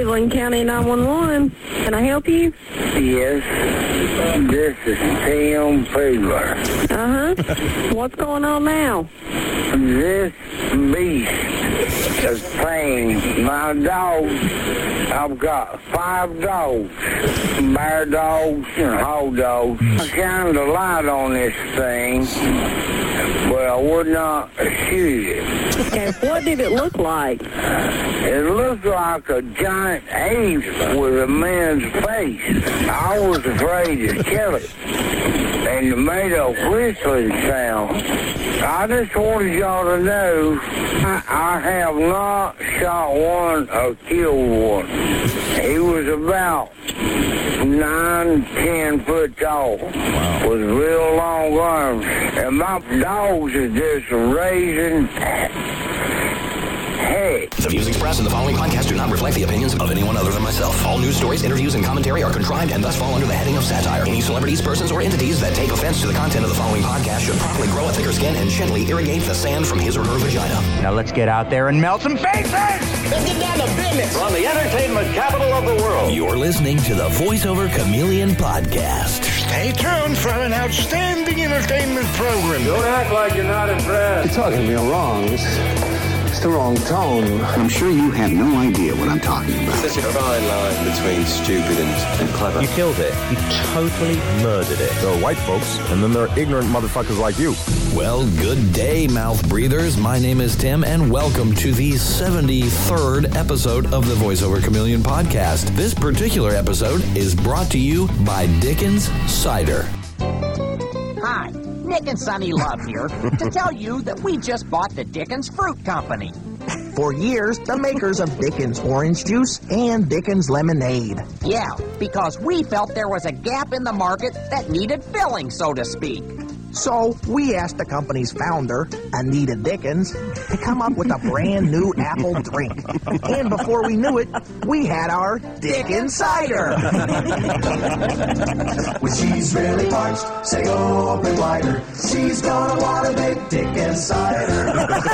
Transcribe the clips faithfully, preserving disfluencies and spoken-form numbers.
Cleveland County nine one one. Can I help you? Yes. This is Tim Fiedler. Uh-huh. What's going on now? This beast is playing my dogs. I've got five dogs, bear dogs and hog dogs. I kind of lied on this thing, but I would not shoot it. Okay, what did it look like? It looked like a giant ape with a man's face. I was afraid to kill it, and it made a whistling sound. I just wanted y'all to know I, I have not shot one or killed one. He was about nine, ten foot tall, wow, with real long arms. And my dogs are just raising heck. The views expressed in the following podcast do not reflect the opinions of anyone other than myself. All news stories, interviews, and commentary are contrived and thus fall under the heading of satire. Any celebrities, persons, or entities that take offense to the content of the following podcast should properly grow a thicker skin and gently irrigate the sand from his or her vagina. Now let's get out there and melt some faces! Let's get down to business. We're on the entertainment capital of the world. You're listening to the VoiceOver Chameleon Podcast. Stay tuned for an outstanding entertainment program. Don't act like you're not impressed. You're talking to me wrong. It's, it's the wrong tone. I'm sure you have no idea what I'm talking about. Such a fine line between stupid and, and clever. You killed it. You totally murdered it. There are white folks, and then there are ignorant motherfuckers like you. Well, good day, mouth breathers. My name is Tim, and welcome to the seventy-third episode of the VoiceOver Chameleon Podcast. This particular episode is brought to you by Dickens Cider. Hi, Nick and Sonny Love here to tell you that we just bought the Dickens Fruit Company. For years, the makers of Dickens Orange Juice and Dickens Lemonade. Yeah, because we felt there was a gap in the market that needed filling, so to speak. So we asked the company's founder, Anita Dickens, to come up with a brand new apple drink. And before we knew it, we had our Dickens Cider. When she's really parched, say open wider. She's gonna want a big Dickens Cider.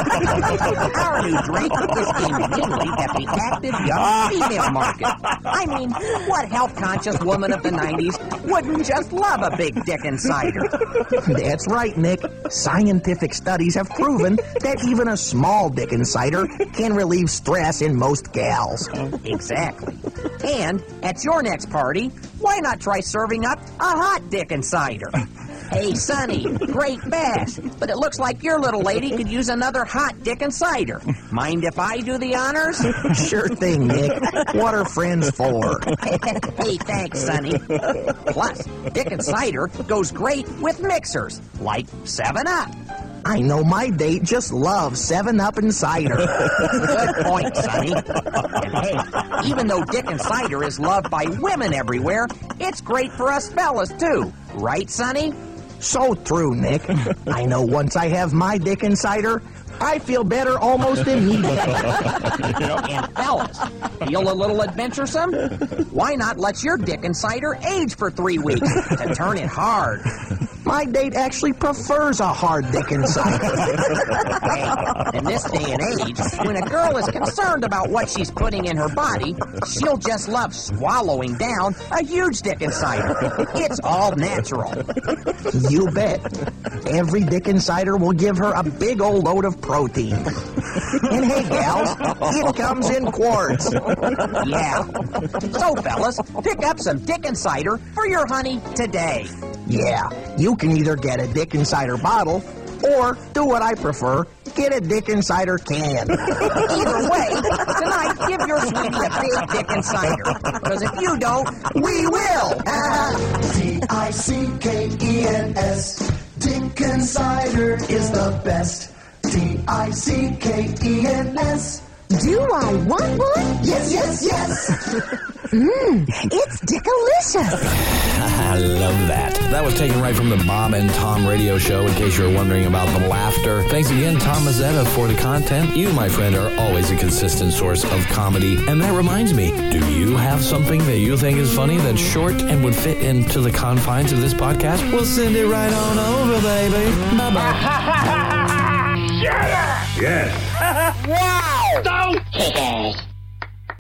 Our new drink is aimed mainly at the active young female market. I mean, what health-conscious woman of the nineties wouldn't just love a big Dickens Cider? That's right, Nick. Scientific studies have proven that even a small Dickens Cider can relieve stress in most gals. Exactly. And at your next party, why not try serving up a hot Dickens Cider? Hey, Sonny, great bass, but it looks like your little lady could use another hot Dickens Cider. Mind if I do the honors? Sure thing, Nick. What are friends for? Hey, thanks, Sonny. Plus, Dickens Cider goes great with mixers, like seven up. I know my date just loves seven up and cider. Good point, Sonny. And hey, even though Dickens Cider is loved by women everywhere, it's great for us fellas, too. Right, Sonny? So true, Nick. I know once I have my Dickens Cider, I feel better almost immediately. And fellas, feel a little adventuresome? Why not let your Dickens Cider age for three weeks to turn it hard? My date actually prefers a hard Dickens Cider. Hey, in this day and age, when a girl is concerned about what she's putting in her body, she'll just love swallowing down a huge Dickens Cider. It's all natural. You bet. Every Dickens Cider will give her a big old load of protein. And hey, gals, it comes in quarts. Yeah. So, fellas, pick up some Dickens Cider for your honey today. Yeah, you can either get a Dickens Cider bottle or, do what I prefer, get a Dickens Cider can. Either way, tonight, give your sweetie a big Dickens Cider. Because if you don't, we will. D I C K E N S. Dickens Cider is the best. D I C K E N S. Do I want one? Yes, yes, yes. Mmm, it's Dickalicious. I love that. That was taken right from the Bob and Tom radio show, in case you're wondering about the laughter. Thanks again, Tom Mazzetta, for the content. You, my friend, are always a consistent source of comedy. And that reminds me, do you have something that you think is funny that's short and would fit into the confines of this podcast? Well, send it right on over, baby. Bye-bye. Shut up! Yes. Wow! Don't kick ass.